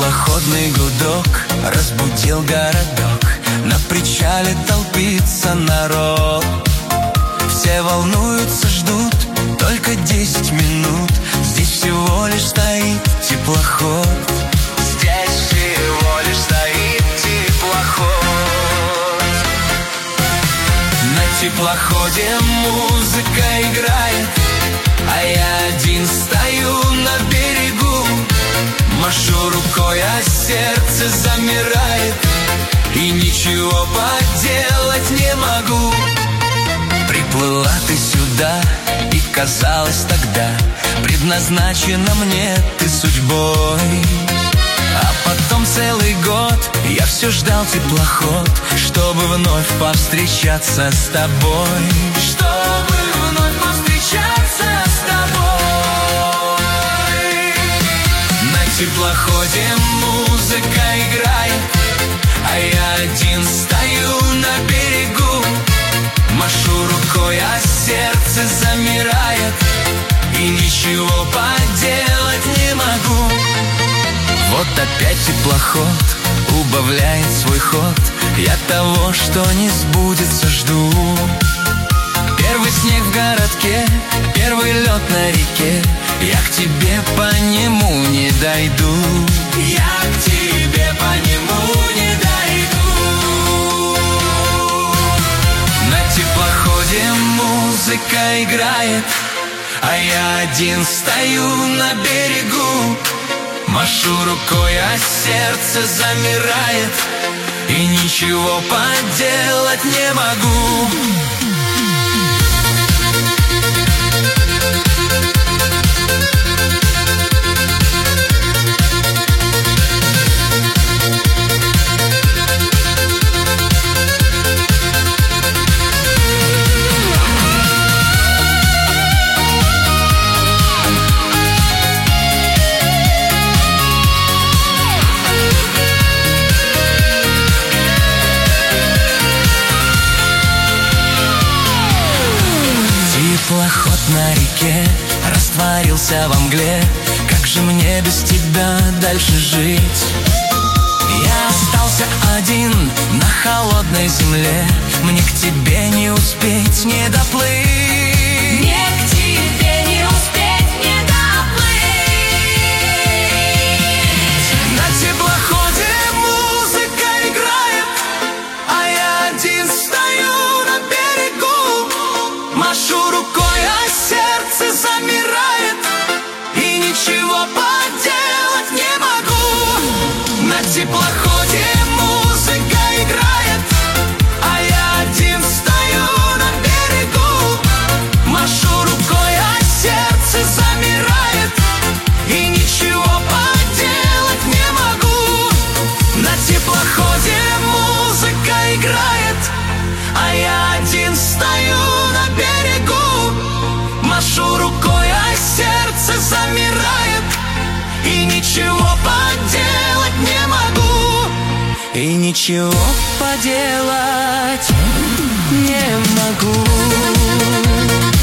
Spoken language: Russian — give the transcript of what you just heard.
теплоходный гудок разбудил городок. На причале толпится народ. Все волнуются, ждут только 10 минут. Здесь всего лишь стоит теплоход. Здесь всего лишь стоит теплоход. На теплоходе музыка играет, а я один стою на берегу. Машу рукой, а сердце замирает, и ничего поделать не могу. Приплыла ты сюда, и казалось тогда, предназначена мне ты судьбой. А потом целый год я все ждал теплоход, чтобы вновь повстречаться с тобой. Чтобы вновь повстречаться с тобой. На теплоходе музыка играет, а я один стою на берегу. Машу рукой, а сердце замирает, и ничего поделать не могу. Вот опять теплоход убавляет свой ход. Я того, что не сбудется, жду. Первый снег в городке, первый лед на реке. Я к тебе по нему не дойду. Я к тебе по нему не дойду. На теплоходе музыка играет, а я один стою на берегу. Машу рукой, а сердце замирает, и ничего поделать не могу. Теплоход на реке растворился во мгле. Как же мне без тебя дальше жить? Я остался один на холодной земле. Мне к тебе не успеть, не доплыть. Мне к тебе не успеть, не доплыть. На теплоходе музыка играет, а я один стою на берегу. Машу рукой, а сердце замирает, и ничего поделать не могу. На теплоходе музыка играет, а я один стою на берегу. Машу рукой, а сердце замирает, и ничего поделать не могу. На теплоходе музыка играет, а я один стою на берегу. Машу рукой, а сердце замирает, и ничего поделать не могу. И ничего поделать не могу.